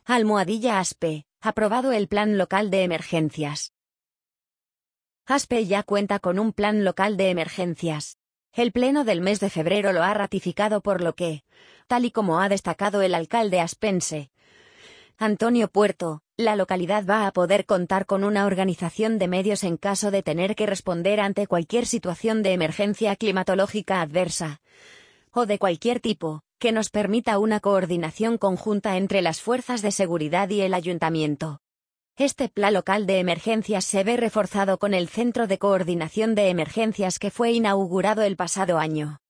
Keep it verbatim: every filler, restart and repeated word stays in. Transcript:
Almohadilla Aspe, aprobado el Plan Local de Emergencias. Aspe ya cuenta con un Plan Local de Emergencias. El Pleno del mes de febrero lo ha ratificado, por lo que, tal y como ha destacado el alcalde aspense, Antonio Puerto, la localidad va a poder contar con una organización de medios en caso de tener que responder ante cualquier situación de emergencia climatológica adversa, o de cualquier tipo, que nos permita una coordinación conjunta entre las fuerzas de seguridad y el ayuntamiento. Este Plan Local de Emergencias se ve reforzado con el Centro de Coordinación de Emergencias que fue inaugurado el pasado año.